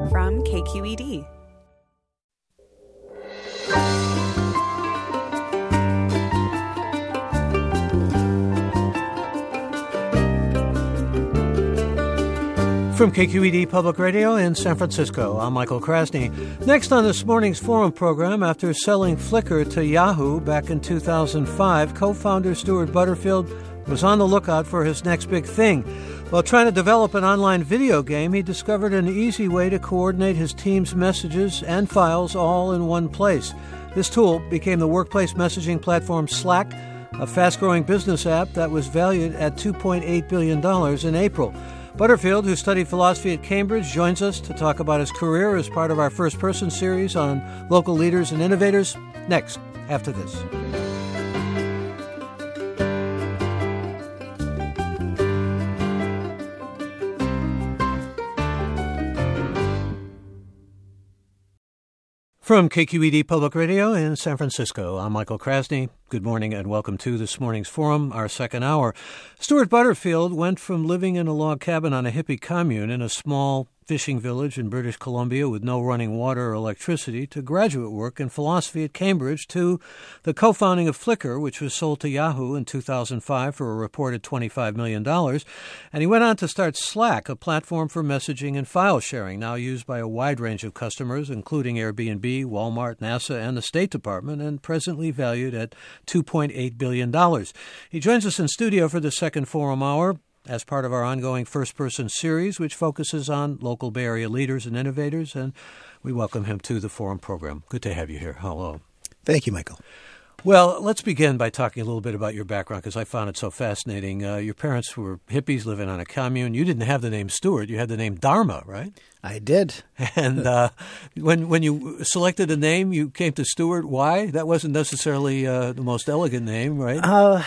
from KQED. From KQED Public Radio in San Francisco, I'm Michael Krasny. Next on this morning's Forum program, after selling Flickr to Yahoo back in 2005, co-founder Stuart Butterfield was on the lookout for his next big thing. While trying to develop an online video game, he discovered an easy way to coordinate his team's messages and files all in one place. This tool became the workplace messaging platform Slack, a fast-growing business app that was valued at $2.8 billion in April. Butterfield, who studied philosophy at Cambridge, joins us to talk about his career as part of our First Person series on local leaders and innovators. Next, after this. From KQED Public Radio in San Francisco, I'm Michael Krasny. Good morning and welcome to this morning's Forum, our second hour. Stuart Butterfield went from living in a log cabin on a hippie commune in a small fishing village in British Columbia with no running water or electricity to graduate work in philosophy at Cambridge to the co-founding of Flickr, which was sold to Yahoo in 2005 for a reported $25 million. And he went on to start Slack, a platform for messaging and file sharing, now used by a wide range of customers, including Airbnb, Walmart, NASA, and the State Department, and presently valued at $2.8 billion. He joins us in studio for the second Forum Hour as part of our ongoing First Person series, which focuses on local Bay Area leaders and innovators, and we welcome him to the Forum program. Good to have you here. Hello. Thank you, Michael. Well, let's begin by talking a little bit about your background, because I found it so fascinating. Your parents were hippies living on a commune. You didn't have the name Stuart. You had the name Dharma, right? I did. And when you selected a name, you came to Stuart. Why? That wasn't necessarily the most elegant name, right?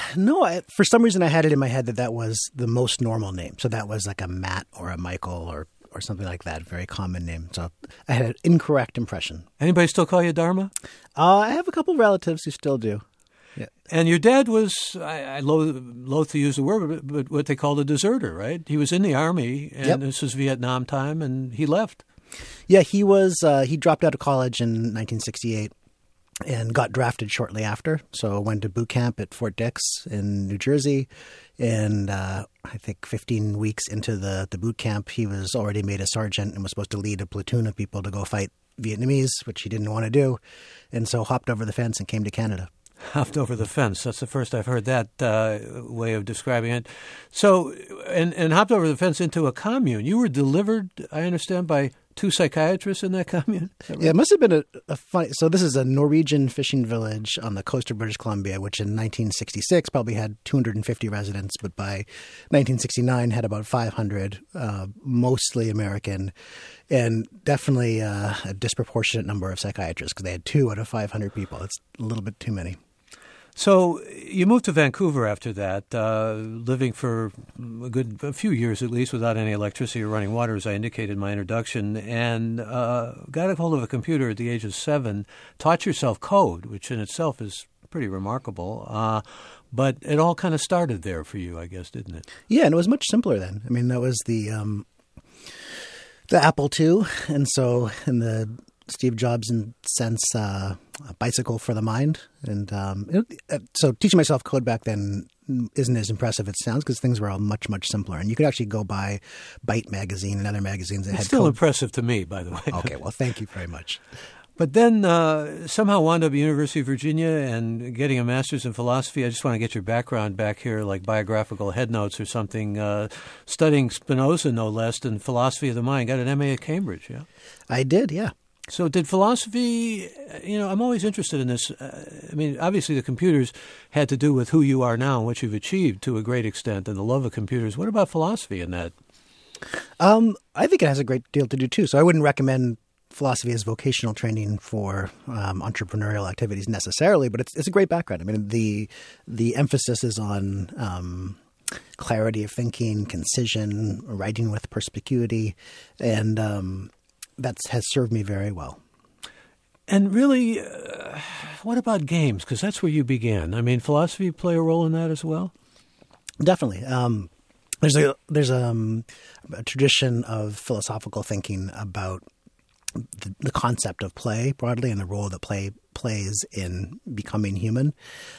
No. For some reason, I had it in my head that was the most normal name. So that was like a Matt or a Michael or something like that, very common name. So I had an incorrect impression. Anybody still call you Dharma? I have a couple relatives who still do. Yeah. And your dad was, I loathe to use the word, but what they called a deserter, right? He was in the Army, and This was Vietnam time, and he left. Yeah, he was. He dropped out of college in 1968 and got drafted shortly after. So went to boot camp at Fort Dix in New Jersey. And I think 15 weeks into the boot camp, he was already made a sergeant and was supposed to lead a platoon of people to go fight Vietnamese, which he didn't want to do. And so hopped over the fence and came to Canada. Hopped over the fence. That's the first I've heard that way of describing it. So, and hopped over the fence into a commune. You were delivered, I understand, by two psychiatrists in that commune? That right? Yeah, it must have been a funny... So this is a Norwegian fishing village on the coast of British Columbia, which in 1966 probably had 250 residents, but by 1969 had about 500, mostly American, and definitely a disproportionate number of psychiatrists because they had 2 out of 500 people. It's a little bit too many. So you moved to Vancouver after that, living for a few years at least without any electricity or running water, as I indicated in my introduction, and got a hold of a computer at the age of 7, taught yourself code, which in itself is pretty remarkable. But it all kind of started there for you, I guess, didn't it? Yeah, and it was much simpler then. I mean, that was the Apple II, and so in the Steve Jobs sense, a bicycle for the mind. And so teaching myself code back then isn't as impressive as it sounds because things were all much, much simpler. And you could actually go buy Byte magazine and other magazines that it's had still code. Impressive to me, by the way. Okay, well, thank you very much. But then somehow wound up at University of Virginia and getting a master's in philosophy. I just want to get your background back here, like biographical headnotes or something, studying Spinoza, no less, and philosophy of the mind. Got an MA at Cambridge, yeah? I did, yeah. So did philosophy, I'm always interested in this. I mean, obviously the computers had to do with who you are now and what you've achieved to a great extent and the love of computers. What about philosophy in that? I think it has a great deal to do, too. So I wouldn't recommend philosophy as vocational training for entrepreneurial activities necessarily, but it's a great background. I mean, the emphasis is on clarity of thinking, concision, writing with perspicuity, and that has served me very well. And really, what about games? Because that's where you began. I mean, philosophy play a role in that as well? Definitely. There's a tradition of philosophical thinking about the concept of play broadly and the role that play plays in becoming human.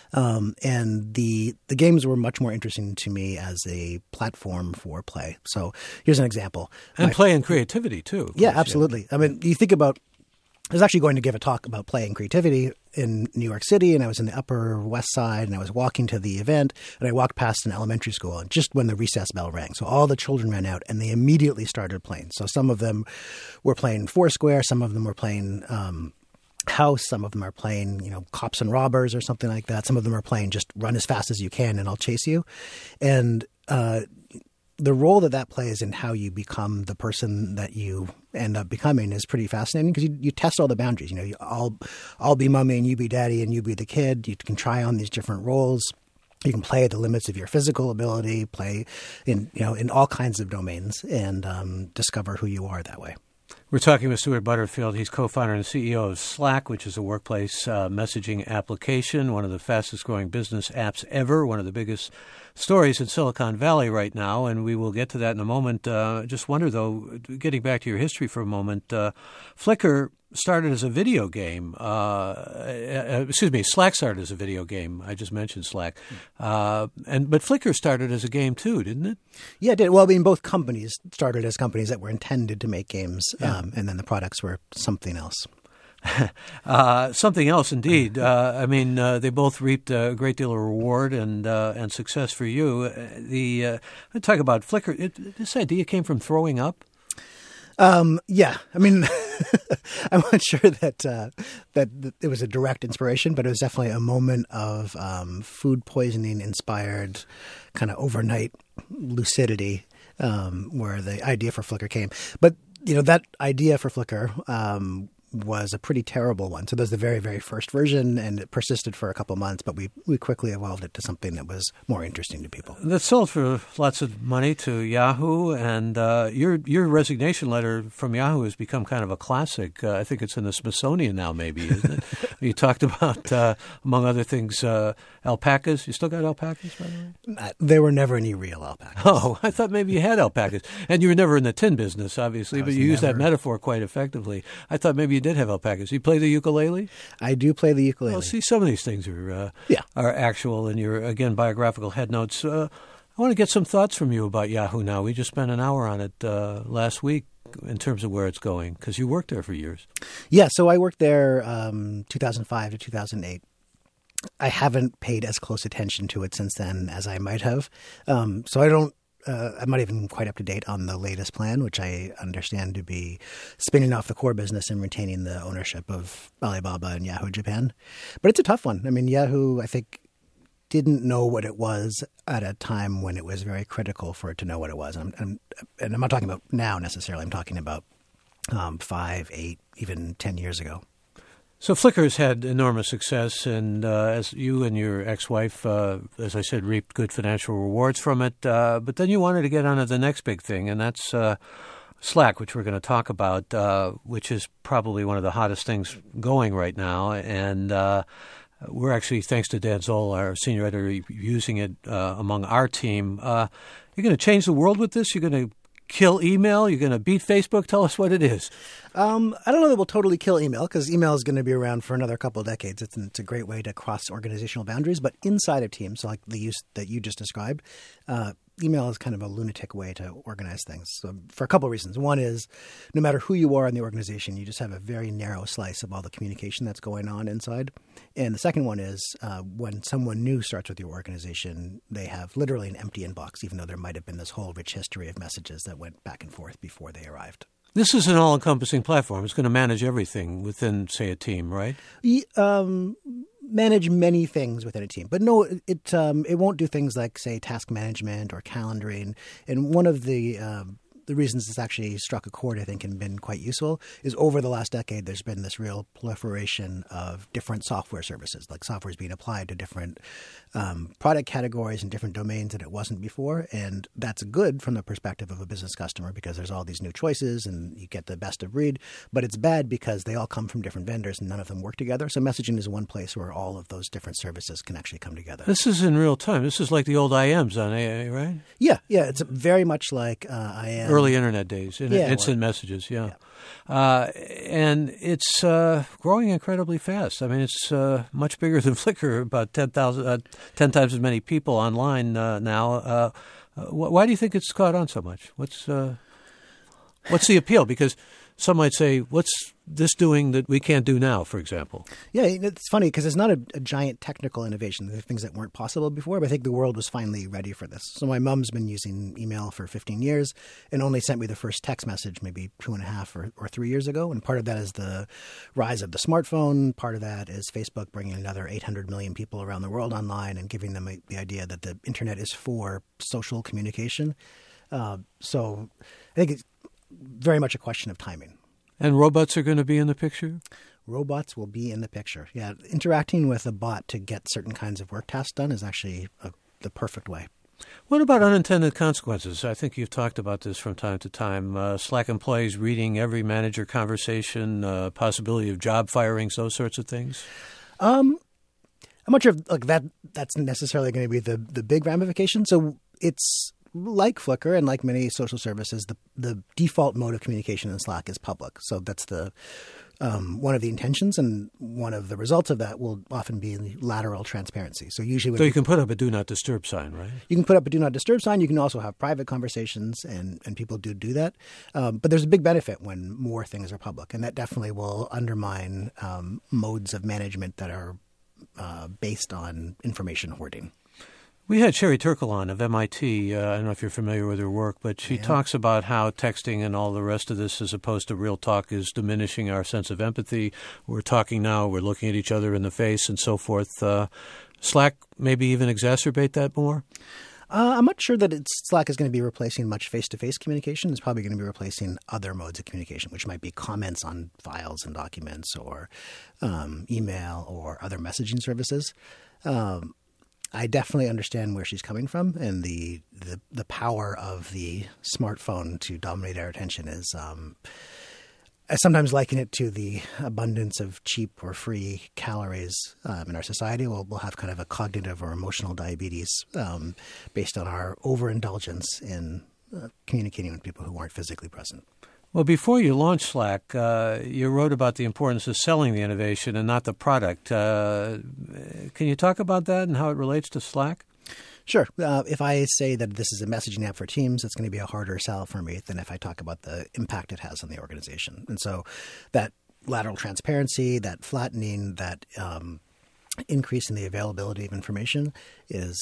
And the games were much more interesting to me as a platform for play. So here's an example. And play and creativity, too. Yeah, absolutely. I mean, you think about – I was actually going to give a talk about play and creativity in New York City, and I was in the Upper West Side, and I was walking to the event, and I walked past an elementary school, and just when the recess bell rang. So all the children ran out, and they immediately started playing. So some of them were playing Foursquare, some of them were playing House, some of them are playing, Cops and Robbers or something like that. Some of them are playing just run as fast as you can, and I'll chase you. And the role that plays in how you become the person that you end up becoming is pretty fascinating because you test all the boundaries. I'll be mommy and you be daddy and you be the kid. You can try on these different roles. You can play at the limits of your physical ability, play in all kinds of domains, and discover who you are that way. We're talking with Stewart Butterfield. He's co-founder and CEO of Slack, which is a workplace messaging application, one of the fastest-growing business apps ever, one of the biggest stories in Silicon Valley right now, and we will get to that in a moment. Just wonder, though, getting back to your history for a moment, Flickr started as a video game. Slack started as a video game. I just mentioned Slack. But Flickr started as a game too, didn't it? Yeah, it did. Well, I mean, both companies started as companies that were intended to make games, and then the products were something else. Something else, indeed. They both reaped a great deal of reward and success for you. Let's talk about Flickr. This idea came from throwing up. Yeah, I mean, I'm not sure that it was a direct inspiration, but it was definitely a moment of food poisoning inspired kind of overnight lucidity where the idea for Flickr came. But, that idea for Flickr was a pretty terrible one. So that was the very, very first version, and it persisted for a couple months, but we quickly evolved it to something that was more interesting to people. That sold for lots of money to Yahoo, and your resignation letter from Yahoo has become kind of a classic. I think it's in the Smithsonian now, maybe, isn't it? You talked about, among other things, alpacas. You still got alpacas, by the way? There were never any real alpacas. Oh, I thought maybe you had alpacas. And you were never in the tin business, obviously, but you used that metaphor quite effectively. I thought maybe you did have alpacas. You play the ukulele? I do play the ukulele. Well, see, some of these things are actual in your, again, biographical headnotes. I want to get some thoughts from you about Yahoo now. We just spent an hour on it last week in terms of where it's going, because you worked there for years. Yeah, so I worked there 2005 to 2008. I haven't paid as close attention to it since then as I might have. So I don't. I'm not even quite up to date on the latest plan, which I understand to be spinning off the core business and retaining the ownership of Alibaba and Yahoo Japan. But it's a tough one. I mean, Yahoo, I think, didn't know what it was at a time when it was very critical for it to know what it was. And I'm not talking about now necessarily. I'm talking about 5, 8, even 10 years ago. So Flickr's had enormous success, and as you and your ex-wife, as I said, reaped good financial rewards from it. But then you wanted to get on to the next big thing, and that's Slack, which we're going to talk about, which is probably one of the hottest things going right now. And we're actually, thanks to Dan Zoll, our senior editor, using it among our team. You're going to change the world with this? You're going to kill email? You're going to beat Facebook? Tell us what it is. I don't know that we'll totally kill email, because email is going to be around for another couple of decades. It's a great way to cross organizational boundaries. But inside of teams, so like the use that you just described, email is kind of a lunatic way to organize things. So for a couple of reasons. One is no matter who you are in the organization, you just have a very narrow slice of all the communication that's going on inside. And the second one is when someone new starts with your organization, they have literally an empty inbox, even though there might have been this whole rich history of messages that went back and forth before they arrived. This is an all-encompassing platform. It's going to manage everything within, say, a team, right? Manage many things within a team. But no, it won't do things like, say, task management or calendaring. And one of the reasons this actually struck a chord, I think, and been quite useful is over the last decade, there's been this real proliferation of different software services, like software is being applied to different product categories and different domains that it wasn't before. And that's good from the perspective of a business customer because there's all these new choices and you get the best of breed. But it's bad because they all come from different vendors and none of them work together. So messaging is one place where all of those different services can actually come together. This is in real time. This is like the old IMs on AA, right? Yeah. It's very much like IM. early internet days, instant messages, yeah. And it's growing incredibly fast. I mean, it's much bigger than Flickr, about 10 times as many people online now. Why do you think it's caught on so much? What's the appeal? Because some might say, what's this doing that we can't do now, for example? Yeah, it's funny because it's not a giant technical innovation. There are things that weren't possible before, but I think the world was finally ready for this. So my mom's been using email for 15 years and only sent me the first text message maybe 2.5 or 3 years ago. And part of that is the rise of the smartphone. Part of that is Facebook bringing another 800 million people around the world online and giving them the idea that the internet is for social communication. So I think it's very much a question of timing. And robots are going to be in the picture? Robots will be in the picture. Yeah, interacting with a bot to get certain kinds of work tasks done is actually the perfect way. What about unintended consequences? I think you've talked about this from time to time. Slack employees reading every manager conversation, possibility of job firings, those sorts of things? I'm not sure if that's necessarily going to be the big ramification. So it's like Flickr and like many social services, the default mode of communication in Slack is public. So that's one of the intentions, and one of the results of that will often be lateral transparency. So usually, you can put up a do not disturb sign, right? You can put up a do not disturb sign. You can also have private conversations, and people do that. But there's a big benefit when more things are public, and that definitely will undermine modes of management that are based on information hoarding. We had Sherry Turkle on of MIT. I don't know if you're familiar with her work, but she talks about how texting and all the rest of this, as opposed to real talk, is diminishing our sense of empathy. We're talking now, we're looking at each other in the face and so forth. Slack maybe even exacerbate that more? I'm not sure that Slack is going to be replacing much face-to-face communication. It's probably going to be replacing other modes of communication, which might be comments on files and documents, or email, or other messaging services. I definitely understand where she's coming from, and the power of the smartphone to dominate our attention is I sometimes liken it to the abundance of cheap or free calories in our society. We'll have kind of a cognitive or emotional diabetes based on our overindulgence in communicating with people who aren't physically present. Well, before you launched Slack, you wrote about the importance of selling the innovation and not the product. Can you talk about that and how it relates to Slack? Sure. If I say that this is a messaging app for teams, it's going to be a harder sell for me than if I talk about the impact it has on the organization. And so that lateral transparency, that flattening, that increase in the availability of information is,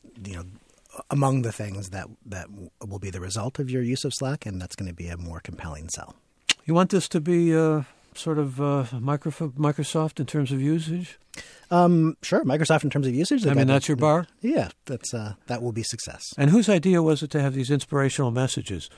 among the things that will be the result of your use of Slack, and that's going to be a more compelling sell. You want this to be sort of Microsoft in terms of usage? Sure, Microsoft in terms of usage. That's your bar? Yeah, that will be success. And whose idea was it to have these inspirational messages?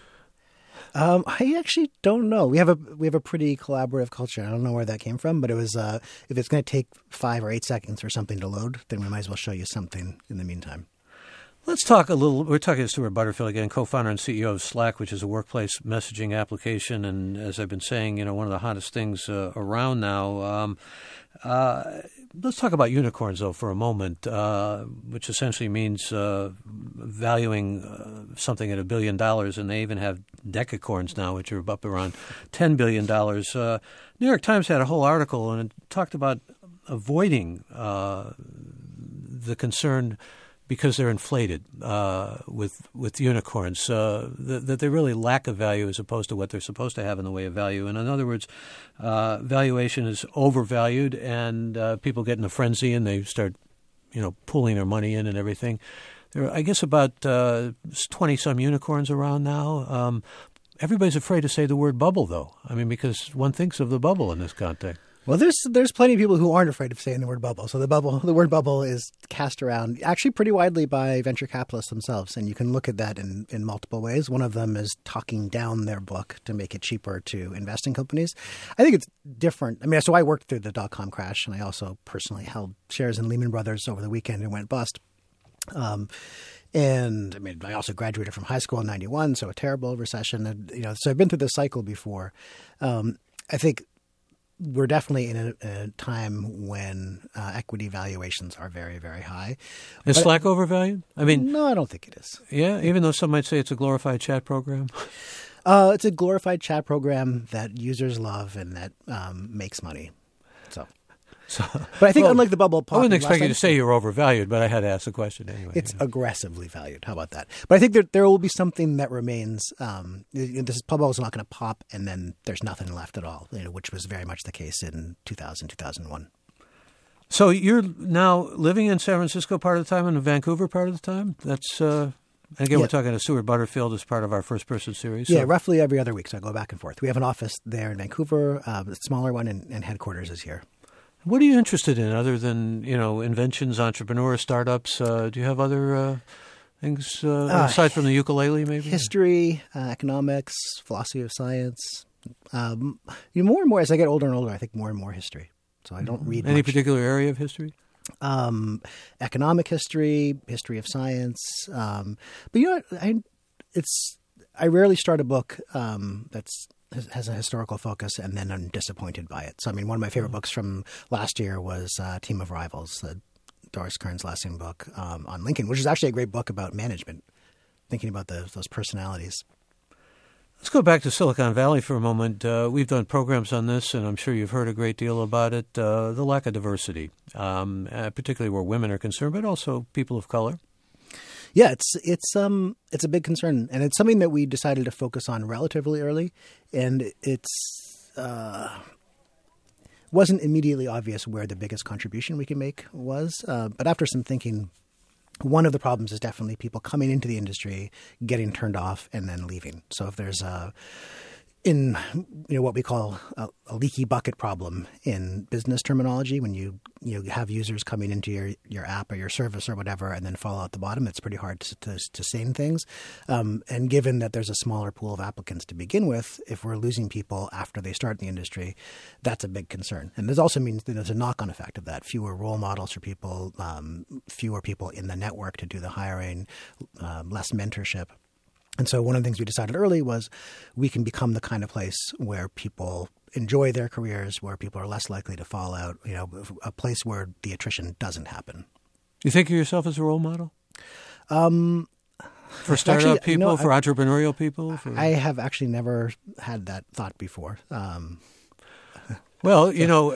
I actually don't know. We have a pretty collaborative culture. I don't know where that came from, but it was if it's going to take 5 or 8 seconds for something to load, then we might as well show you something in the meantime. Let's talk a little. We're talking to Stuart Butterfield again, co-founder and CEO of Slack, which is a workplace messaging application. And as I've been saying, one of the hottest things around now. Let's talk about unicorns, though, for a moment, which essentially means valuing something at $1 billion. And they even have decacorns now, which are up around $10 billion. New York Times had a whole article, and it talked about avoiding the concern because they're inflated with unicorns, that they really lack a value as opposed to what they're supposed to have in the way of value. And in other words, valuation is overvalued, and people get in a frenzy and they start, pulling their money in and everything. There are, I guess, about 20-some unicorns around now. Everybody's afraid to say the word bubble, though. I mean, because one thinks of the bubble in this context. Well, there's plenty of people who aren't afraid of saying the word bubble. So the word bubble is cast around actually pretty widely by venture capitalists themselves, and you can look at that in multiple ways. One of them is talking down their book to make it cheaper to invest in companies. I think it's different. I mean, so I worked through the dot-com crash, and I also personally held shares in Lehman Brothers over the weekend and went bust. And I mean, I also graduated from high school in '91, so a terrible recession. And, so I've been through this cycle before. I think we're definitely in a time when equity valuations are very, very high. Is Slack overvalued? I mean, no, I don't think it is. Yeah, even though some might say it's a glorified chat program. It's a glorified chat program that users love and that makes money. But I think unlike the bubble, I wouldn't expect you to say you're overvalued, but I had to ask the question anyway. It's aggressively valued. How about that? But I think that there will be something that remains. This bubble is not going to pop, and then there's nothing left at all, which was very much the case in 2000, 2001. So you're now living in San Francisco part of the time and in Vancouver part of the time? That's again, we're talking to Stuart Butterfield as part of our first person series. Yeah, roughly every other week. So I go back and forth. We have an office there in Vancouver, a smaller one, and headquarters is here. What are you interested in other than, inventions, entrepreneurs, startups? Do you have other things aside from the ukulele, maybe? History, economics, philosophy of science. More and more, as I get older and older, I think more and more history. So I don't read Any much. particular area of history? Economic history, history of science. But I rarely start a book that's has a historical focus, and then I'm disappointed by it. So, I mean, one of my favorite books from last year was Team of Rivals, Doris Kearns' Lessing book on Lincoln, which is actually a great book about management, thinking about those personalities. Let's go back to Silicon Valley for a moment. We've done programs on this, and I'm sure you've heard a great deal about it, the lack of diversity, particularly where women are concerned, but also people of color. Yeah, it's a big concern, and it's something that we decided to focus on relatively early, and it's wasn't immediately obvious where the biggest contribution we can make was. But after some thinking, one of the problems is definitely people coming into the industry, getting turned off, and then leaving. So if there's in what we call a leaky bucket problem in business terminology, when you have users coming into your app or your service or whatever and then fall out the bottom, it's pretty hard to sustain things. And given that there's a smaller pool of applicants to begin with, if we're losing people after they start in the industry, that's a big concern. And this also means that there's a knock-on effect of that. Fewer role models for people, fewer people in the network to do the hiring, less mentorship. And so one of the things we decided early was we can become the kind of place where people enjoy their careers, where people are less likely to fall out, a place where the attrition doesn't happen. Do you think of yourself as a role model? For startup people, for entrepreneurial people? I have actually never had that thought before. Well,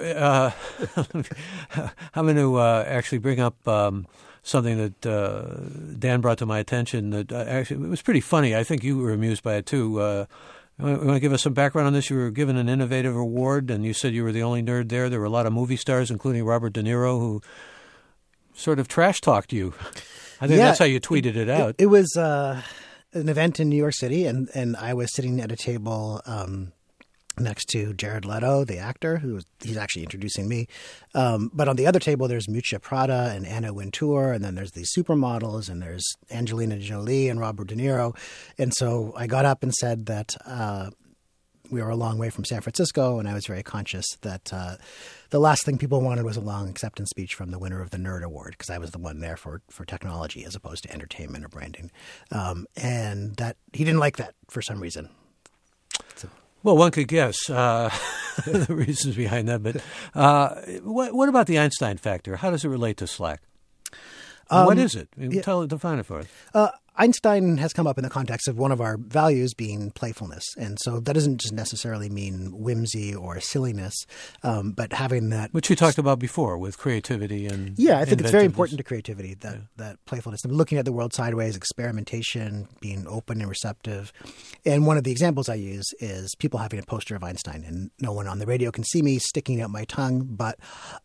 I'm going to actually bring up something that Dan brought to my attention that actually it was pretty funny. I think you were amused by it too. You want to give us some background on this? You were given an innovative award, and you said you were the only nerd there. There were a lot of movie stars, including Robert De Niro, who sort of trash-talked you. I think that's how you tweeted it out. It was an event in New York City, and I was sitting at a table next to Jared Leto, the actor, he's actually introducing me. But on the other table, there's Miuccia Prada and Anna Wintour, and then there's these supermodels, and there's Angelina Jolie and Robert De Niro. And so I got up and said that we were a long way from San Francisco, and I was very conscious that the last thing people wanted was a long acceptance speech from the winner of the Nerd Award, because I was the one there for technology as opposed to entertainment or branding. And that he didn't like that for some reason. So. Well, one could guess the reasons behind that. But what about the Einstein factor? How does it relate to Slack? What is it? Define it for us. Einstein has come up in the context of one of our values being playfulness. And so that doesn't just necessarily mean whimsy or silliness, but having that... Which you talked about before with creativity and Yeah, I think it's very important to creativity, that playfulness. And looking at the world sideways, experimentation, being open and receptive. And one of the examples I use is people having a poster of Einstein. And no one on the radio can see me sticking out my tongue, but...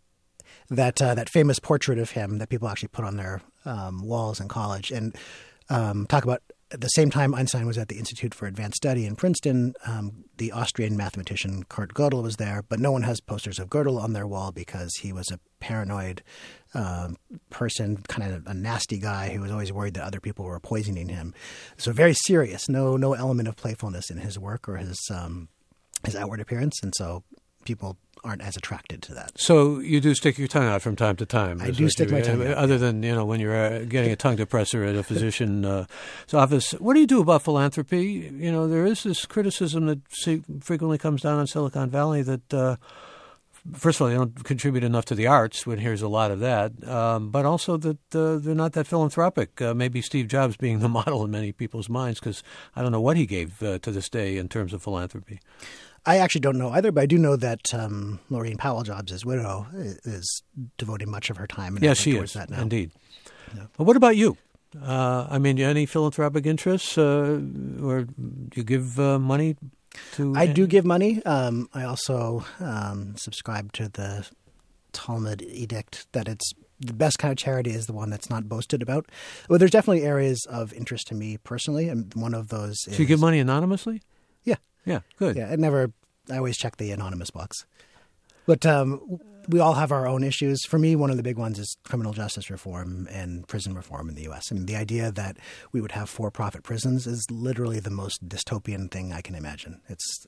That famous portrait of him that people actually put on their walls in college, and talk about at the same time Einstein was at the Institute for Advanced Study in Princeton, the Austrian mathematician Kurt Gödel was there, but no one has posters of Gödel on their wall because he was a paranoid person, kind of a nasty guy who was always worried that other people were poisoning him. So very serious, no element of playfulness in his work or his outward appearance, and so people aren't as attracted to that. So you do stick your tongue out from time to time. I do stick my tongue out. Other than, when you're getting a tongue depressor at a physician's office. What do you do about philanthropy? There is this criticism that frequently comes down on Silicon Valley that first of all, they don't contribute enough to the arts, when here's a lot of that, but also that they're not that philanthropic. Maybe Steve Jobs being the model in many people's minds, because I don't know what he gave to this day in terms of philanthropy. I actually don't know either, but I do know that Laurene Powell, Jobs' widow, is devoting much of her time and yes, effort she towards is, that now. Indeed. Yeah. Well, what about you? Any philanthropic interests, or do you give money to? I do give money. I also subscribe to the Talmud edict that it's the best kind of charity is the one that's not boasted about. Well, there's definitely areas of interest to me personally, and one of those is... So you give money anonymously? Yeah. Yeah, good. Yeah, I always check the anonymous box. But we all have our own issues. For me, one of the big ones is criminal justice reform and prison reform in the U.S. I mean, the idea that we would have for-profit prisons is literally the most dystopian thing I can imagine. It's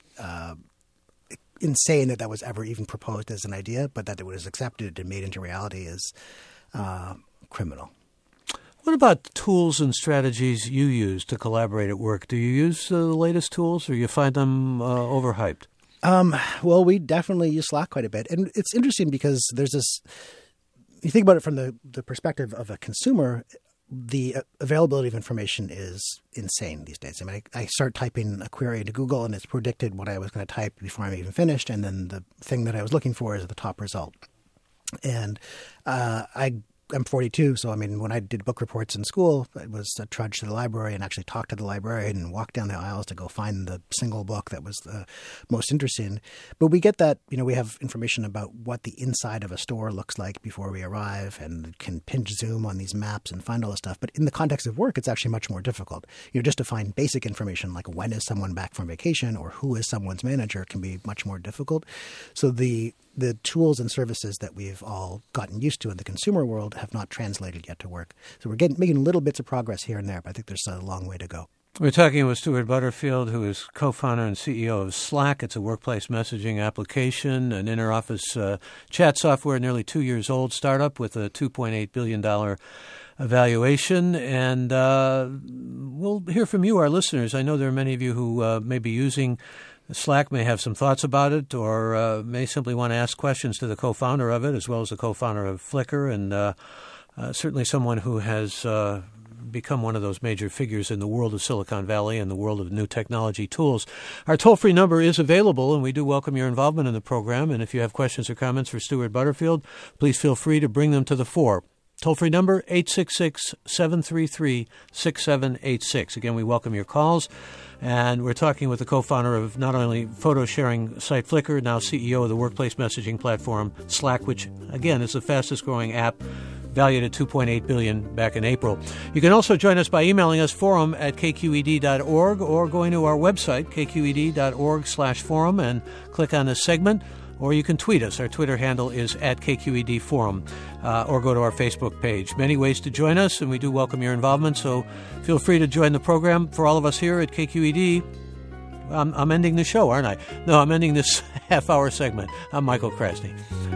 insane that was ever even proposed as an idea, but that it was accepted and made into reality is criminal. What about tools and strategies you use to collaborate at work? Do you use the latest tools, or you find them overhyped? Well, we definitely use Slack quite a bit. And it's interesting because there's this – you think about it from the perspective of a consumer, the availability of information is insane these days. I mean, I start typing a query into Google and it's predicted what I was going to type before I'm even finished, and then the thing that I was looking for is the top result. And I'm 42, so I mean, when I did book reports in school, it was a trudge to the library and actually talk to the librarian and walk down the aisles to go find the single book that was the most interesting. But we get that, we have information about what the inside of a store looks like before we arrive, and can pinch zoom on these maps and find all this stuff. But in the context of work, it's actually much more difficult. Just to find basic information like when is someone back from vacation or who is someone's manager can be much more difficult. So the tools and services that we've all gotten used to in the consumer world have not translated yet to work. So we're making little bits of progress here and there, but I think there's a long way to go. We're talking with Stuart Butterfield, who is co-founder and CEO of Slack. It's a workplace messaging application, an inter-office chat software, nearly 2 years old startup with a $2.8 billion evaluation. And we'll hear from you, our listeners. I know there are many of you who may be using Slack, may have some thoughts about it, or may simply want to ask questions to the co-founder of it, as well as the co-founder of Flickr, and certainly someone who has become one of those major figures in the world of Silicon Valley and the world of new technology tools. Our toll-free number is available, and we do welcome your involvement in the program. And if you have questions or comments for Stuart Butterfield, please feel free to bring them to the fore. Toll-free number, 866-733-6786. Again, we welcome your calls. And we're talking with the co-founder of not only photo-sharing site Flickr, now CEO of the workplace messaging platform Slack, which, again, is the fastest-growing app, valued at $2.8 billion back in April. You can also join us by emailing us forum@kqed.org, or going to our website, kqed.org/forum, and click on this segment. Or you can tweet us. Our Twitter handle is @KQEDForum, or go to our Facebook page. Many ways to join us, and we do welcome your involvement, so feel free to join the program. For all of us here at KQED, I'm ending the show, aren't I? No, I'm ending this half-hour segment. I'm Michael Krasny.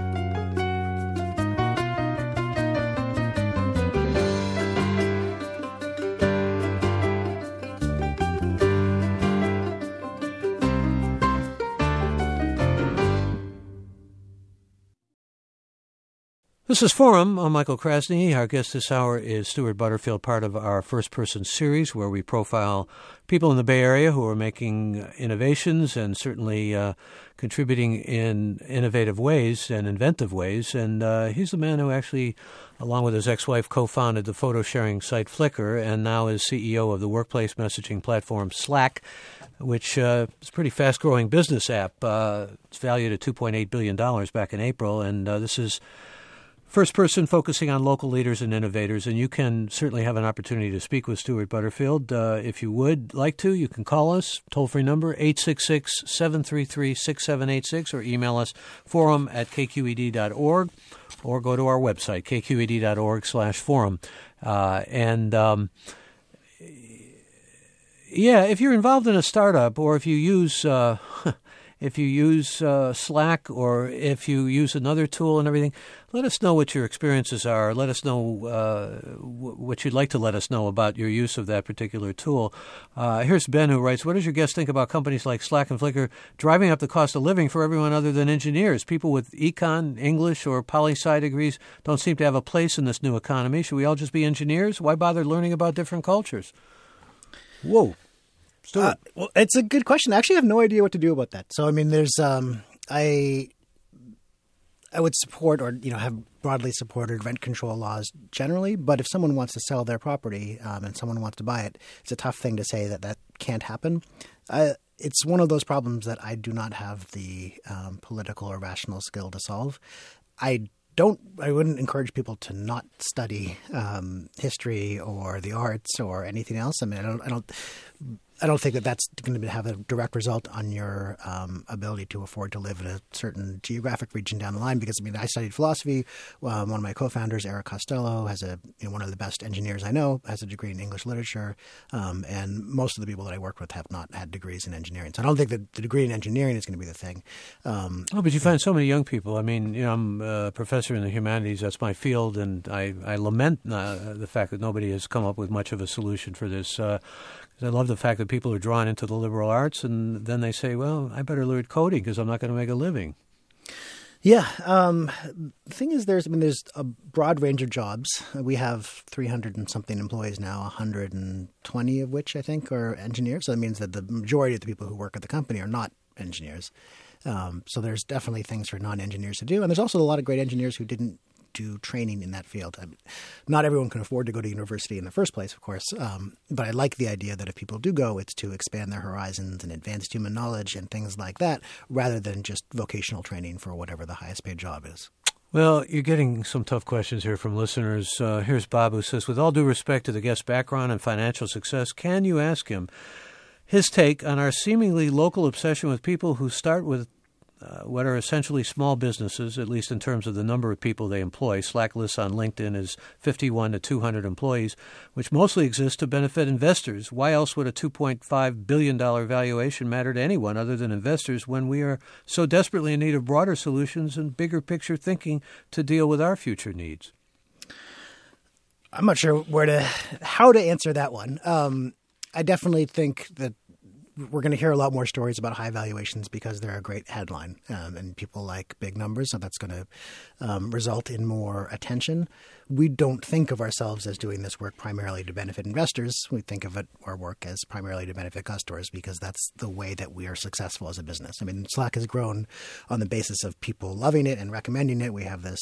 This is Forum. I'm Michael Krasny. Our guest this hour is Stuart Butterfield, part of our first-person series where we profile people in the Bay Area who are making innovations and certainly contributing in innovative ways and inventive ways. And he's the man who actually, along with his ex-wife, co-founded the photo-sharing site Flickr, and now is CEO of the workplace messaging platform Slack, which is a pretty fast-growing business app. It's valued at $2.8 billion back in April, and this is first person focusing on local leaders and innovators, and you can certainly have an opportunity to speak with Stuart Butterfield. If you would like to, you can call us, toll-free number 866-733-6786, or email us forum@kqed.org, or go to our website, kqed.org/forum. If you're involved in a startup, or if you use if you use Slack or if you use another tool and everything. Let us know what your experiences are. Let us know what you'd like to let us know about your use of that particular tool. Here's Ben who writes, what does your guest think about companies like Slack and Flickr driving up the cost of living for everyone other than engineers? People with econ, English, or poli-sci degrees don't seem to have a place in this new economy. Should we all just be engineers? Why bother learning about different cultures? Whoa. Well, it's a good question. I actually have no idea what to do about that. So, I mean, there's I would support or have broadly supported rent control laws generally, but if someone wants to sell their property and someone wants to buy it, it's a tough thing to say that can't happen. It's one of those problems that I do not have the political or rational skill to solve. I wouldn't encourage people to not study history or the arts or anything else. I mean, I don't think that that's going to have a direct result on your ability to afford to live in a certain geographic region down the line. Because I studied philosophy. One of my co-founders, Eric Costello, has one of the best engineers I know, has a degree in English literature, and most of the people that I work with have not had degrees in engineering. So I don't think that the degree in engineering is going to be the thing. But you find so many young people. I mean, I'm a professor in the humanities. That's my field, and I lament the fact that nobody has come up with much of a solution for this. I love the fact that people are drawn into the liberal arts, and then they say, well, I better learn coding because I'm not going to make a living. Yeah. The thing is, there's a broad range of jobs. We have 300 and something employees now, 120 of which I think are engineers. So that means that the majority of the people who work at the company are not engineers. So there's definitely things for non-engineers to do. And there's also a lot of great engineers who didn't do training in that field. Not everyone can afford to go to university in the first place, of course, but I like the idea that if people do go, it's to expand their horizons and advanced human knowledge and things like that, rather than just vocational training for whatever the highest paid job is. Well, you're getting some tough questions here from listeners. Here's Bob who says, with all due respect to the guest's background and financial success, can you ask him his take on our seemingly local obsession with people who start with what are essentially small businesses, at least in terms of the number of people they employ. Slack lists on LinkedIn is 51 to 200 employees, which mostly exist to benefit investors. Why else would a $2.5 billion valuation matter to anyone other than investors when we are so desperately in need of broader solutions and bigger picture thinking to deal with our future needs? I'm not sure how to answer that one. I definitely think that we're going to hear a lot more stories about high valuations because they're a great headline, and people like big numbers, so that's going to result in more attention. We don't think of ourselves as doing this work primarily to benefit investors. We think of our work as primarily to benefit customers because that's the way that we are successful as a business. I mean, Slack has grown on the basis of people loving it and recommending it. We have this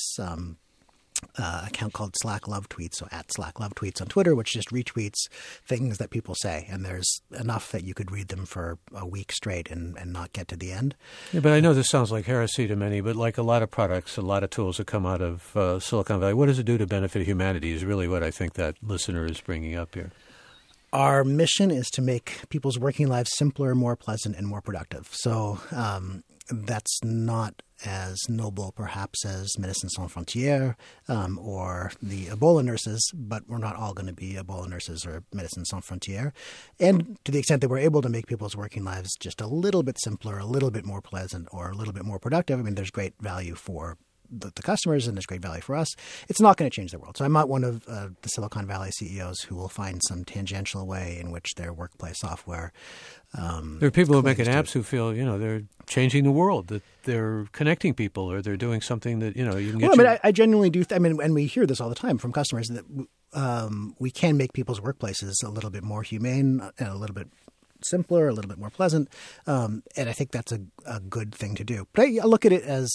account called Slack Love Tweets, so at Slack Love Tweets on Twitter, which just retweets things that people say. And there's enough that you could read them for a week straight and not get to the end. Yeah, but I know this sounds like heresy to many, but like a lot of products, a lot of tools that come out of Silicon Valley, what does it do to benefit humanity is really what I think that listener is bringing up here. Our mission is to make people's working lives simpler, more pleasant, and more productive. So that's not as noble, perhaps, as Médecins Sans Frontières or the Ebola nurses, but we're not all going to be Ebola nurses or Médecins Sans Frontières. And to the extent that we're able to make people's working lives just a little bit simpler, a little bit more pleasant, or a little bit more productive, I mean, there's great value for the customers and there's great value for us. It's not going to change the world. So I'm not one of the Silicon Valley CEOs who will find some tangential way in which their workplace software there are people who make apps who feel, they're changing the world, that they're connecting people or they're doing something that, you can get I genuinely do. And we hear this all the time from customers that we can make people's workplaces a little bit more humane and a little bit simpler, a little bit more pleasant. And I think that's a good thing to do. But I look at it as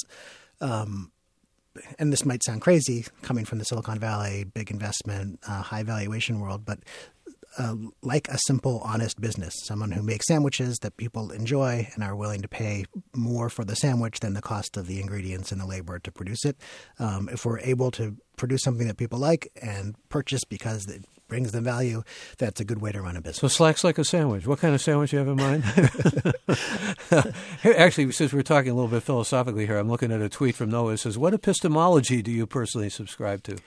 and this might sound crazy coming from the Silicon Valley, big investment, high valuation world, but like a simple, honest business, someone who makes sandwiches that people enjoy and are willing to pay more for the sandwich than the cost of the ingredients and the labor to produce it. If we're able to produce something that people like and purchase because it brings them value, that's a good way to run a business. So Slack's like a sandwich. What kind of sandwich do you have in mind? Actually, since we're talking a little bit philosophically here, I'm looking at a tweet from Noah. It says, what epistemology do you personally subscribe to?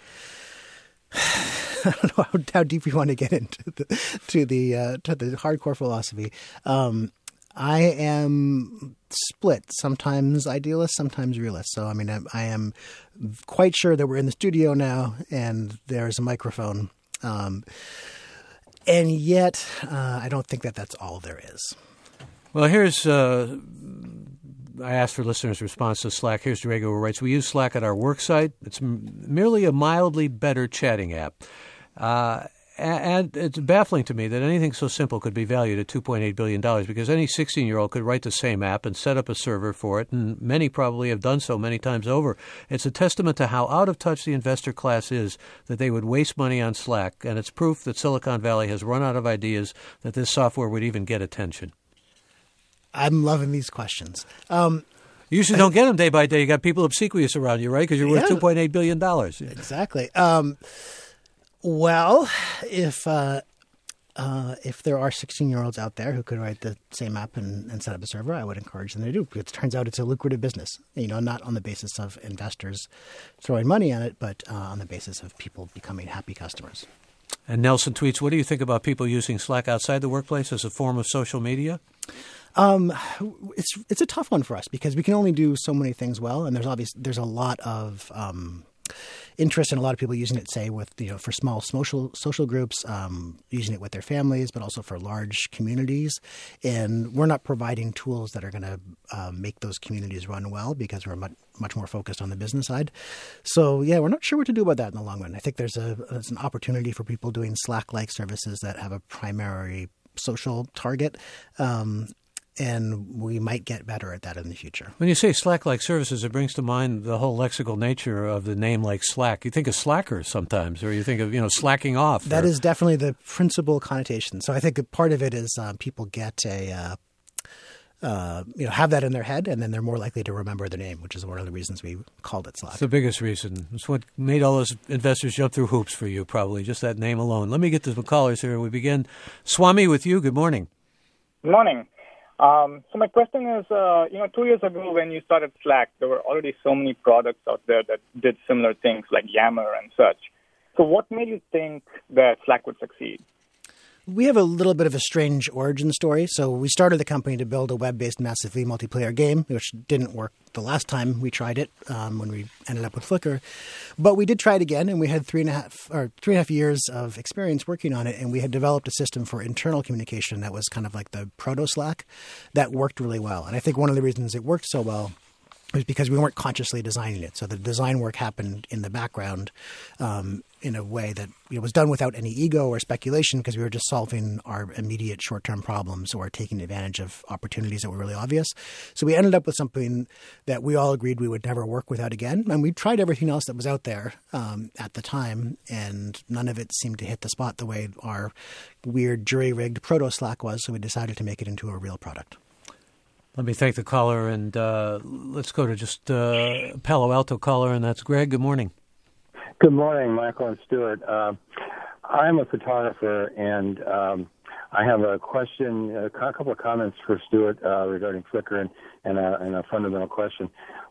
I don't know how deep you want to get into the hardcore philosophy. I am split, sometimes idealist, sometimes realist. So, I mean, I am quite sure that we're in the studio now and there's a microphone. And yet, I don't think that that's all there is. Well, here's I asked for listeners' response to Slack. Here's Drago, who writes, we use Slack at our work site. It's merely a mildly better chatting app. And it's baffling to me that anything so simple could be valued at $2.8 billion because any 16-year-old could write the same app and set up a server for it, and many probably have done so many times over. It's a testament to how out of touch the investor class is that they would waste money on Slack, and it's proof that Silicon Valley has run out of ideas that this software would even get attention. I'm loving these questions. You usually don't get them day by day. You got people obsequious around you, right? Because you're worth $2.8 billion. Exactly. Well, if there are 16-year-olds out there who could write the same app and set up a server, I would encourage them to do. Because it turns out it's a lucrative business. Not on the basis of investors throwing money at it, but on the basis of people becoming happy customers. And Nelson tweets, what do you think about people using Slack outside the workplace as a form of social media? It's a tough one for us because we can only do so many things well, and there's a lot of interest in a lot of people using it, say, with for small social groups, using it with their families, but also for large communities. And we're not providing tools that are going to make those communities run well because we're much more focused on the business side. So, yeah, we're not sure what to do about that in the long run. I think there's an opportunity for people doing Slack-like services that have a primary social target. And we might get better at that in the future. When you say Slack-like services, it brings to mind the whole lexical nature of the name like Slack. You think of slackers sometimes, or you think of, slacking off. That is definitely the principal connotation. So I think part of it is people get have that in their head, and then they're more likely to remember the name, which is one of the reasons we called it Slack. It's the biggest reason. It's what made all those investors jump through hoops for you, probably, just that name alone. Let me get to the callers here. We begin. Swami, with you. Good morning. Good morning. So my question is, 2 years ago when you started Slack, there were already so many products out there that did similar things like Yammer and such. So what made you think that Slack would succeed? We have a little bit of a strange origin story. So we started the company to build a web-based massively multiplayer game, which didn't work the last time we tried it when we ended up with Flickr. But we did try it again, and we had three and a half years of experience working on it, and we had developed a system for internal communication that was kind of like the proto-Slack that worked really well. And I think one of the reasons it worked so well was because we weren't consciously designing it. So the design work happened in the background in a way that was done without any ego or speculation because we were just solving our immediate short-term problems or taking advantage of opportunities that were really obvious. So we ended up with something that we all agreed we would never work without again. And we tried everything else that was out there at the time, and none of it seemed to hit the spot the way our weird jury-rigged proto-Slack was. So we decided to make it into a real product. Let me thank the caller, and let's go to just Palo Alto caller, and that's Greg. Good morning. Good morning, Michael and Stuart. I'm a photographer, and I have a question, a couple of comments for Stuart regarding Flickr and a fundamental question.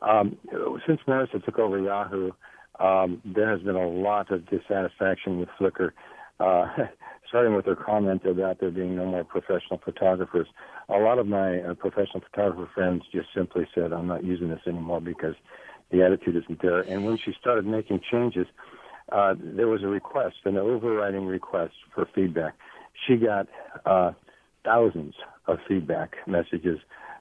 Since Marissa took over Yahoo, there has been a lot of dissatisfaction with Flickr, starting with her comment about there being no more professional photographers. A lot of my professional photographer friends just simply said, I'm not using this anymore because the attitude isn't there. And when she started making changes, there was a request, an overriding request for feedback. She got thousands of feedback messages,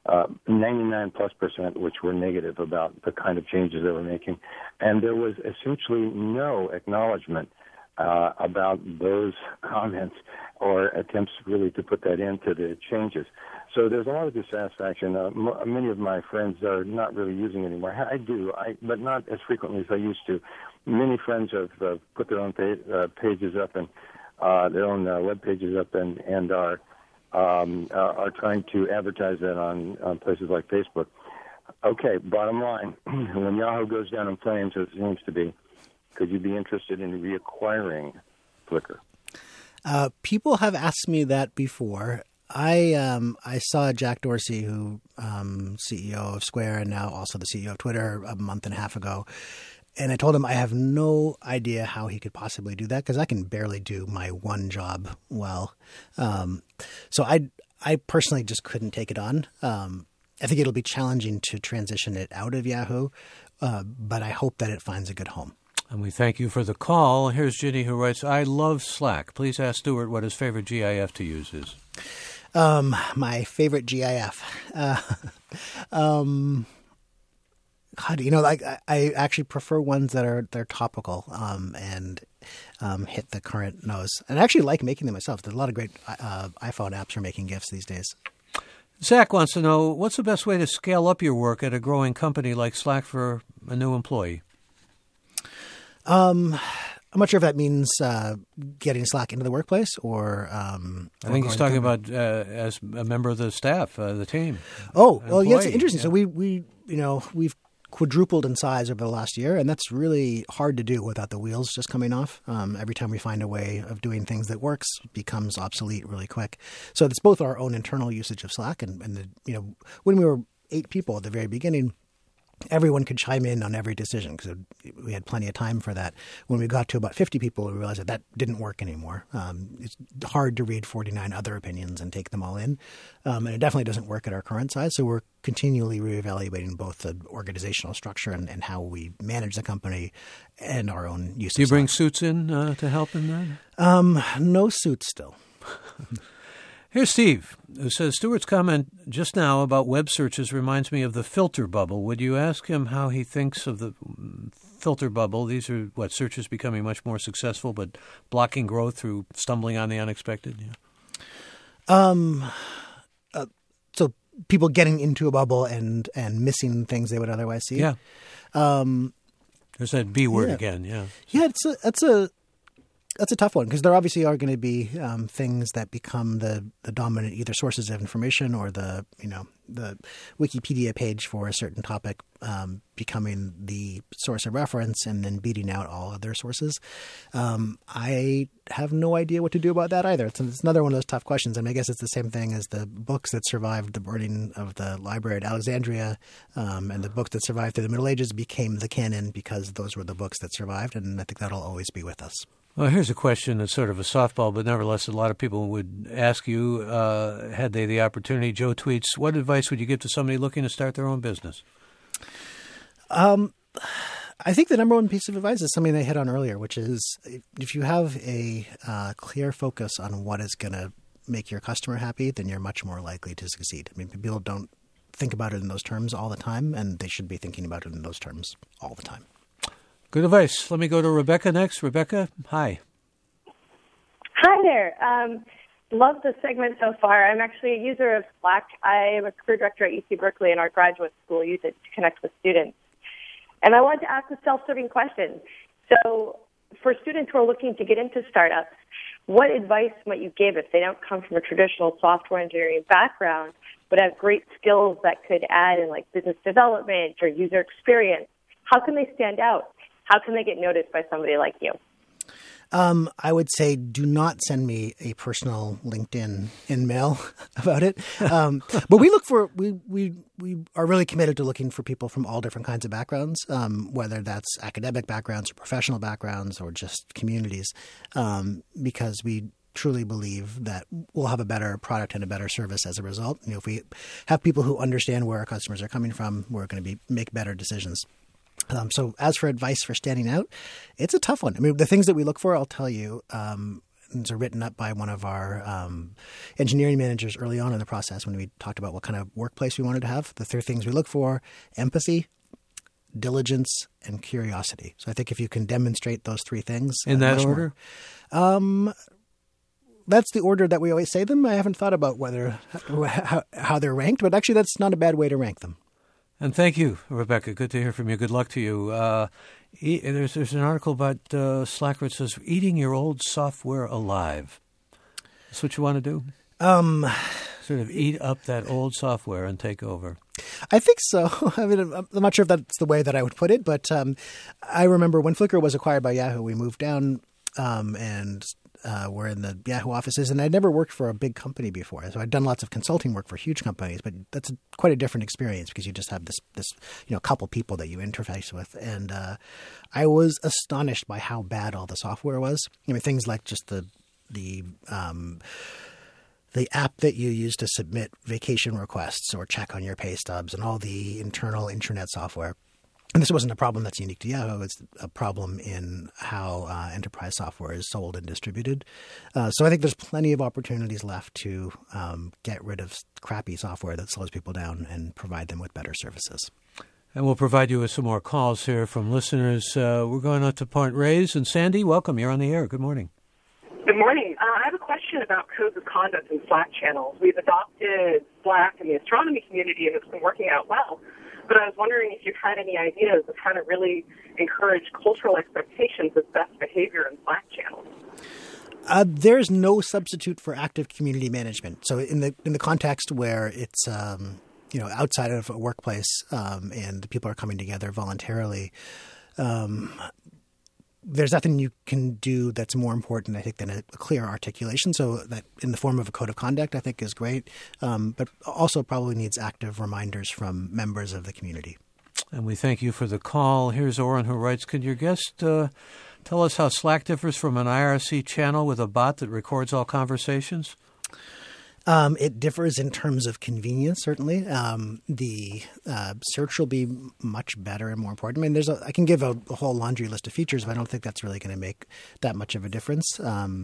99+%, which were negative about the kind of changes they were making. And there was essentially no acknowledgement about those comments or attempts really to put that into the changes. So there's a lot of dissatisfaction. Many of my friends are not really using it anymore. I do, but not as frequently as I used to. Many friends have put their own pages up and their own web pages up and are trying to advertise that on places like Facebook. Okay, bottom line, when Yahoo goes down in flames, as it seems to be, could you be interested in reacquiring Flickr? People have asked me that before. I saw Jack Dorsey, who CEO of Square and now also the CEO of Twitter, a month and a half ago. And I told him I have no idea how he could possibly do that because I can barely do my one job well. So I personally just couldn't take it on. I think it'll be challenging to transition it out of Yahoo, but I hope that it finds a good home. And we thank you for the call. Here's Ginny who writes, I love Slack. Please ask Stuart what his favorite GIF to use is. My favorite GIF. God, I actually prefer ones they're topical and hit the current nose. And I actually like making them myself. There's a lot of great iPhone apps for making GIFs these days. Zach wants to know, what's the best way to scale up your work at a growing company like Slack for a new employee? I'm not sure if that means getting Slack into the workplace or. I think he's talking about as a member of the staff, the team. Oh, well, yeah, it's interesting. Yeah. So we've quadrupled in size over the last year, and that's really hard to do without the wheels just coming off. Every time we find a way of doing things that works, it becomes obsolete really quick. So it's both our own internal usage of Slack and when we were 8 people at the very beginning, everyone could chime in on every decision because we had plenty of time for that. When we got to about 50 people, we realized that didn't work anymore. It's hard to read 49 other opinions and take them all in. And it definitely doesn't work at our current size. So we're continually reevaluating both the organizational structure and how we manage the company and our own use of Do you bring Slack. suits in to help in that? No suits still. Here's Steve, who says, Stuart's comment just now about web searches reminds me of the filter bubble. Would you ask him how he thinks of the filter bubble? These are, searches becoming much more successful, but blocking growth through stumbling on the unexpected? Yeah. So people getting into a bubble and missing things they would otherwise see? Yeah. There's that B word again, yeah. Yeah, that's a tough one because there obviously are going to be things that become the dominant either sources of information or the Wikipedia page for a certain topic becoming the source of reference and then beating out all other sources. I have no idea what to do about that either. It's another one of those tough questions. I mean, I guess it's the same thing as the books that survived the burning of the library at Alexandria and the books that survived through the Middle Ages became the canon because those were the books that survived, and I think that'll always be with us. Well, here's a question that's sort of a softball, but nevertheless a lot of people would ask you, had they the opportunity. Joe tweets, what advice would you give to somebody looking to start their own business? I think the number one piece of advice is something I hit on earlier, which is if you have a clear focus on what is going to make your customer happy, then you're much more likely to succeed. I mean, people don't think about it in those terms all the time, and they should be thinking about it in those terms all the time. Good advice. Let me go to Rebecca next. Rebecca, hi. Hi there. Love the segment so far. I'm actually a user of Slack. I am a career director at UC Berkeley, and our graduate school use it to connect with students. And I wanted to ask a self-serving question. So for students who are looking to get into startups, what advice might you give if they don't come from a traditional software engineering background, but have great skills that could add in like business development or user experience? How can they stand out? How can they get noticed by somebody like you? I would say do not send me a personal LinkedIn in-mail about it. But we look for we are really committed to looking for people from all different kinds of backgrounds, whether that's academic backgrounds or professional backgrounds or just communities, because we truly believe that we'll have a better product and a better service as a result. If we have people who understand where our customers are coming from, we're going to make better decisions. So as for advice for standing out, it's a tough one. I mean, the things that we look for, I'll tell you, these are written up by one of our engineering managers early on in the process when we talked about what kind of workplace we wanted to have. The 3 things we look for: empathy, diligence, and curiosity. So I think if you can demonstrate those 3 things. In that order? That's the order that we always say them. I haven't thought about how they're ranked, but actually that's not a bad way to rank them. And thank you, Rebecca. Good to hear from you. Good luck to you. There's an article about Slack where it says, eating your old software alive. That's what you want to do? Sort of eat up that old software and take over. I think so. I mean, I'm not sure if that's the way that I would put it, but I remember when Flickr was acquired by Yahoo, we moved down and we're in the Yahoo offices, and I'd never worked for a big company before. So I'd done lots of consulting work for huge companies, but that's quite a different experience because you just have this couple people that you interface with. And I was astonished by how bad all the software was. I mean, things like just the the app that you use to submit vacation requests or check on your pay stubs and all the internal intranet software. And this wasn't a problem that's unique to Yahoo. It's a problem in how enterprise software is sold and distributed. So I think there's plenty of opportunities left to get rid of crappy software that slows people down and provide them with better services. And we'll provide you with some more calls here from listeners. We're going up to Point Reyes. And Sandy, welcome. You're on the air. Good morning. Good morning. I have a question about codes of conduct in Slack channels. We've adopted Slack in the astronomy community, and it's been working out well. But I was wondering if you had any ideas of how to really encourage cultural expectations of best behavior in Slack channels. There's no substitute for active community management. So in the context where it's outside of a workplace and people are coming together voluntarily, there's nothing you can do that's more important, I think, than a clear articulation. So that in the form of a code of conduct, I think is great, but also probably needs active reminders from members of the community. And we thank you for the call. Here's Oren who writes, could your guest tell us how Slack differs from an IRC channel with a bot that records all conversations? It differs in terms of convenience, certainly. The search will be much better and more important. I mean, I can give a whole laundry list of features, but I don't think that's really going to make that much of a difference.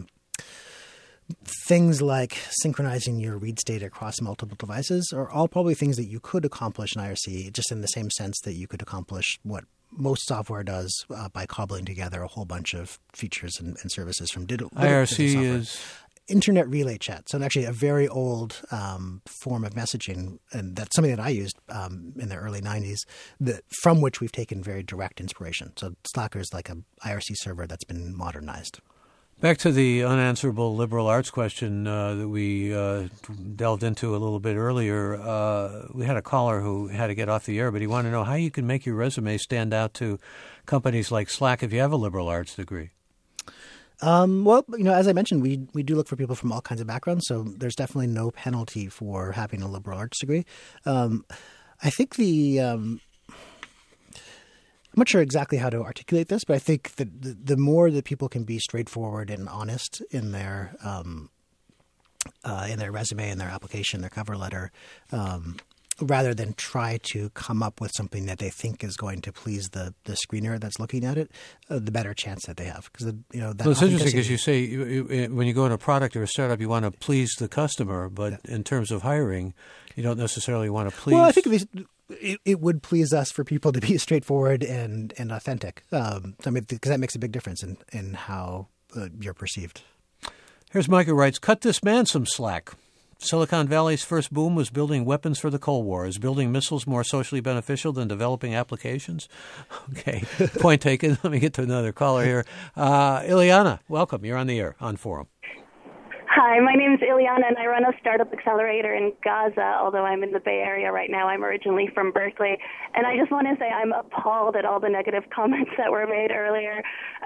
Things like synchronizing your read state across multiple devices are all probably things that you could accomplish in IRC, just in the same sense that you could accomplish what most software does by cobbling together a whole bunch of features and services from digital IRC is Internet Relay Chat. So actually a very old form of messaging, and that's something that I used in the early 90s, from which we've taken very direct inspiration. So Slacker is like an IRC server that's been modernized. Back to the unanswerable liberal arts question that we delved into a little bit earlier. We had a caller who had to get off the air, but he wanted to know how you can make your resume stand out to companies like Slack if you have a liberal arts degree. Well, as I mentioned, we do look for people from all kinds of backgrounds, so there's definitely no penalty for having a liberal arts degree. I think I'm not sure exactly how to articulate this, but I think that the more that people can be straightforward and honest in their resume, in their application, their cover letter, rather than try to come up with something that they think is going to please the screener that's looking at it, the better chance that they have. Because it's interesting because you say when you go in a product or a startup, you want to please the customer, but in terms of hiring, you don't necessarily want to please. Well, I think it would please us for people to be straightforward and authentic. Because that makes a big difference in how you're perceived. Here's Mike who writes, cut this man some slack. Silicon Valley's first boom was building weapons for the Cold War. Is building missiles more socially beneficial than developing applications? Okay, point taken. Let me get to another caller here. Ileana, welcome. You're on the air on Forum. Hi, my name is Ileana, and I run a startup accelerator in Gaza, although I'm in the Bay Area right now. I'm originally from Berkeley. And I just want to say I'm appalled at all the negative comments that were made earlier.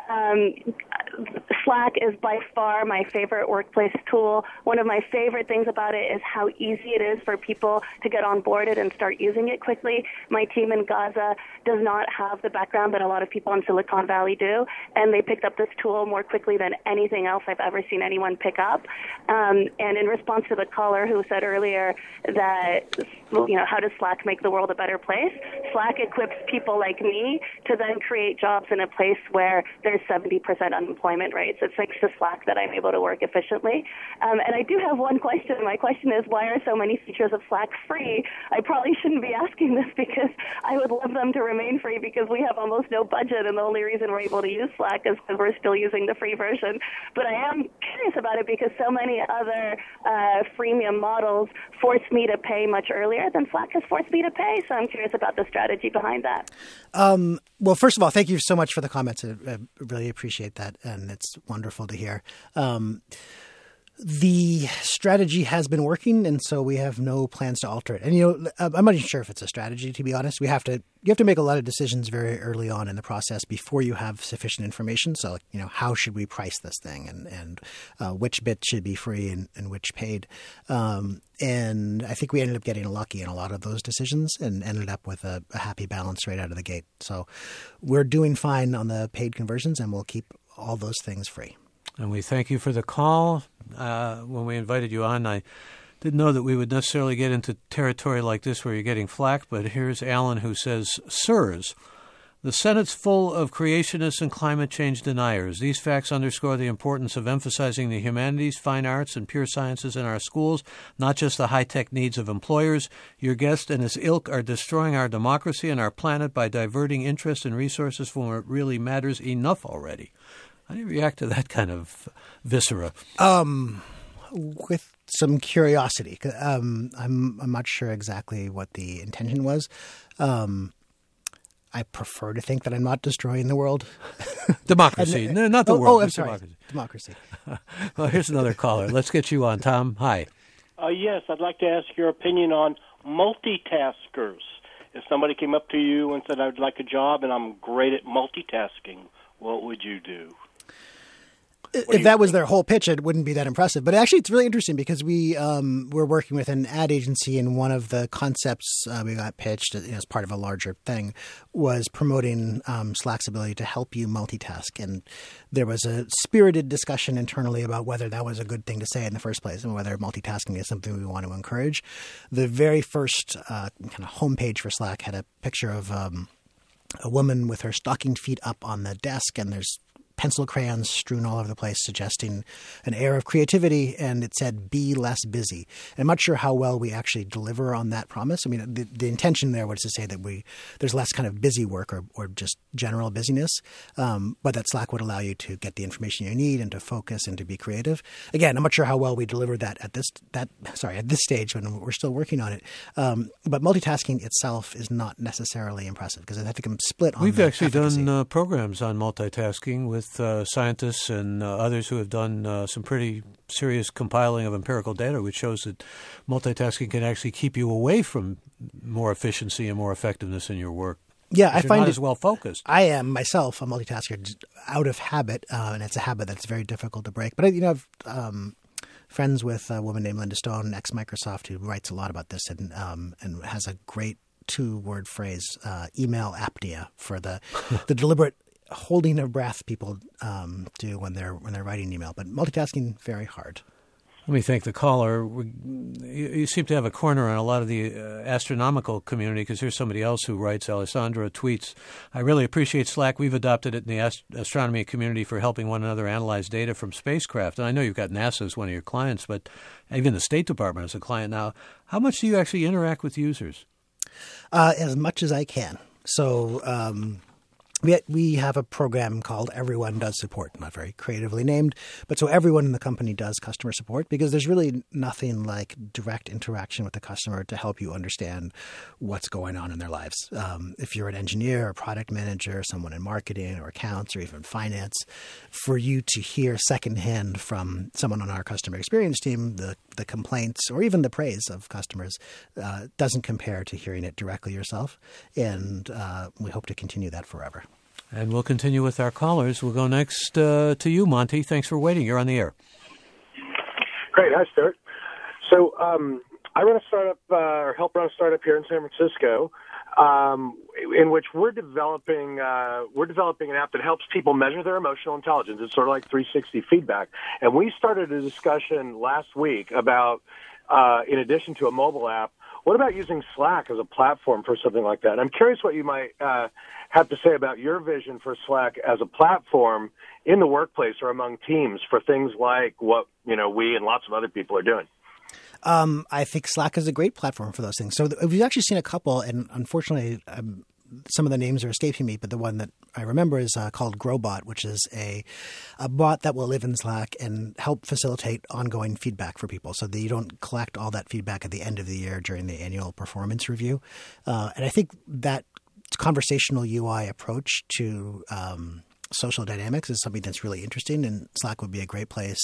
Slack is by far my favorite workplace tool. One of my favorite things about it is how easy it is for people to get onboarded and start using it quickly. My team in Gaza does not have the background that a lot of people in Silicon Valley do, and they picked up this tool more quickly than anything else I've ever seen anyone pick up. And in response to the caller who said earlier that, how does Slack make the world a better place? Slack equips people like me to then create jobs in a place where there's 70% unemployment rates. It's thanks to Slack that I'm able to work efficiently. And I do have one question. My question is, why are so many features of Slack free? I probably shouldn't be asking this because I would love them to remain free because we have almost no budget, and the only reason we're able to use Slack is because we're still using the free version. But I am curious about it because so many other freemium models force me to pay much earlier than Slack has forced me to pay. So I'm curious about the strategy behind that. Well, first of all, thank you so much for the comments. I really appreciate that, and it's wonderful to hear. The strategy has been working, and so we have no plans to alter it. And, I'm not even sure if it's a strategy, to be honest. You have to make a lot of decisions very early on in the process before you have sufficient information. So, how should we price this thing and which bit should be free and which paid? And I think we ended up getting lucky in a lot of those decisions and ended up with a happy balance right out of the gate. So we're doing fine on the paid conversions, and we'll keep all those things free. And we thank you for the call. When we invited you on, I didn't know that we would necessarily get into territory like this where you're getting flack, but here's Alan who says, Sirs, the Senate's full of creationists and climate change deniers. These facts underscore the importance of emphasizing the humanities, fine arts, and pure sciences in our schools, not just the high-tech needs of employers. Your guest and his ilk are destroying our democracy and our planet by diverting interest and resources from what really matters enough already. How do you react to that kind of viscera? With some curiosity. I'm not sure exactly what the intention was. I prefer to think that I'm not destroying the world. Democracy. No, not the world. Oh, I'm sorry. Democracy. Well, here's another caller. Let's get you on. Tom, hi. Yes, I'd like to ask your opinion on multitaskers. If somebody came up to you and said, I'd like a job and I'm great at multitasking, what would you do? If that was their whole pitch, it wouldn't be that impressive. But actually, it's really interesting because we're working with an ad agency, and one of the concepts we got pitched as part of a larger thing was promoting Slack's ability to help you multitask. And there was a spirited discussion internally about whether that was a good thing to say in the first place and whether multitasking is something we want to encourage. The very first kind of homepage for Slack had a picture of a woman with her stockinged feet up on the desk, and there's pencil crayons strewn all over the place, suggesting an air of creativity, and it said, be less busy. I'm not sure how well we actually deliver on that promise. I mean, the intention there was to say that there's less kind of busy work or just general busyness, but that Slack would allow you to get the information you need and to focus and to be creative. Again, I'm not sure how well we deliver that at this stage when we're still working on it. But multitasking itself is not necessarily impressive because I think I'm split on We've actually efficacy. done programs on multitasking with scientists and others who have done some pretty serious compiling of empirical data, which shows that multitasking can actually keep you away from more efficiency and more effectiveness in your work. Yeah, I find not as well focused. I am myself a multitasker just out of habit, and it's a habit that's very difficult to break. But I've friends with a woman named Linda Stone, ex-Microsoft, who writes a lot about this and has a great 2-word phrase, email apnea, for the deliberate holding of breath people do when they're writing an email. But multitasking, very hard. Let me thank the caller. You seem to have a corner on a lot of the astronomical community because here's somebody else who writes. Alessandra tweets, I really appreciate Slack. We've adopted it in the astronomy community for helping one another analyze data from spacecraft. And I know you've got NASA as one of your clients, but even the State Department is a client now. How much do you actually interact with users? As much as I can. So we have a program called Everyone Does Support, not very creatively named, but so everyone in the company does customer support because there's really nothing like direct interaction with the customer to help you understand what's going on in their lives. If you're an engineer, a product manager, someone in marketing or accounts or even finance, for you to hear secondhand from someone on our customer experience team the complaints or even the praise of customers doesn't compare to hearing it directly yourself. And we hope to continue that forever. And we'll continue with our callers. We'll go next to you, Monty. Thanks for waiting. You're on the air. Great. Hi, Stuart. So I run a startup or help run a startup here in San Francisco in which we're developing an app that helps people measure their emotional intelligence. It's sort of like 360 feedback. And we started a discussion last week about, in addition to a mobile app, what about using Slack as a platform for something like that? And I'm curious what you might have to say about your vision for Slack as a platform in the workplace or among teams for things like what we and lots of other people are doing. I think Slack is a great platform for those things. So we've actually seen a couple, and unfortunately, some of the names are escaping me, but the one that I remember is called Growbot, which is a bot that will live in Slack and help facilitate ongoing feedback for people so that you don't collect all that feedback at the end of the year during the annual performance review. And I think that conversational UI approach to social dynamics is something that's really interesting, and Slack would be a great place.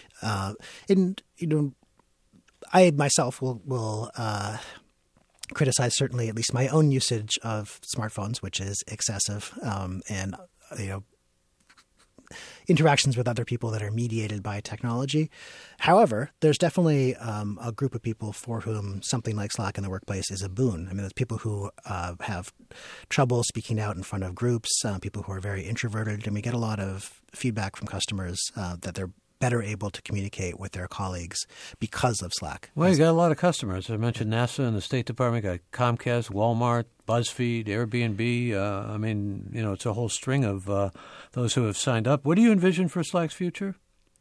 I myself will criticize certainly at least my own usage of smartphones, which is excessive. And interactions with other people that are mediated by technology. However, there's definitely a group of people for whom something like Slack in the workplace is a boon. I mean, there's people who have trouble speaking out in front of groups, people who are very introverted, and we get a lot of feedback from customers that they're better able to communicate with their colleagues because of Slack. Well, you got a lot of customers. I mentioned NASA and the State Department, got Comcast, Walmart, BuzzFeed, Airbnb. I mean, it's a whole string of those who have signed up. What do you envision for Slack's future?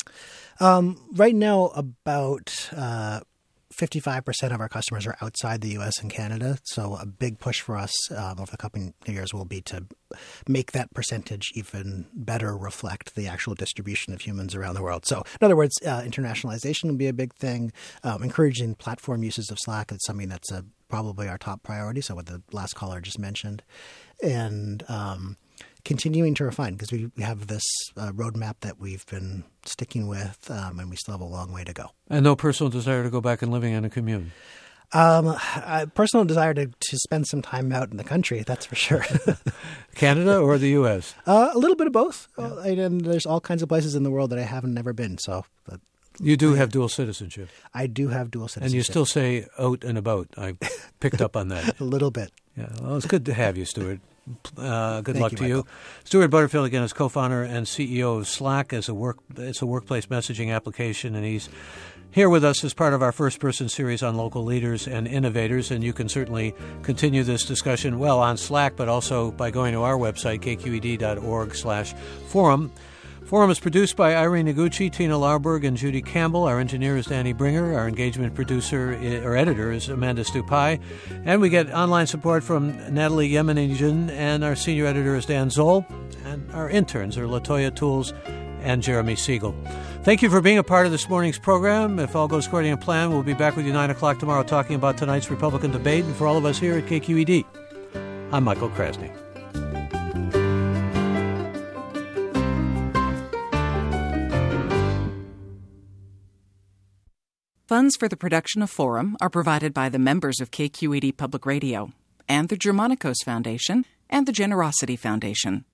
Right now, about 55% of our customers are outside the U.S. and Canada. So a big push for us over the coming years will be to make that percentage even better reflect the actual distribution of humans around the world. So in other words, internationalization will be a big thing. Encouraging platform uses of Slack is something that's probably our top priority. So what the last caller just mentioned. And continuing to refine, because we have this roadmap that we've been sticking with, and we still have a long way to go. And no personal desire to go back and living in a commune? Personal desire to spend some time out in the country, that's for sure. Canada or the U.S.? A little bit of both. Yeah. And there's all kinds of places in the world that I haven't never been. So, you do have dual citizenship? I do have dual citizenship. And you still say out and about. I picked up on that. A little bit. Yeah. Well, it's good to have you, Stuart. Good luck to you. Michael. Stuart Butterfield, again, is co-founder and CEO of Slack. It's a workplace messaging application, and he's here with us as part of our first-person series on local leaders and innovators. And you can certainly continue this discussion, on Slack, but also by going to our website, kqed.org/forum. Forum is produced by Irene Noguchi, Tina Lauberg, and Judy Campbell. Our engineer is Danny Bringer. Our engagement producer or editor is Amanda Stupai. And we get online support from Natalie Yemenijan, and our senior editor is Dan Zoll. And our interns are Latoya Tools and Jeremy Siegel. Thank you for being a part of this morning's program. If all goes according to plan, we'll be back with you 9 o'clock tomorrow talking about tonight's Republican debate. And for all of us here at KQED, I'm Michael Krasny. Funds for the production of Forum are provided by the members of KQED Public Radio and the Germanicos Foundation and the Generosity Foundation.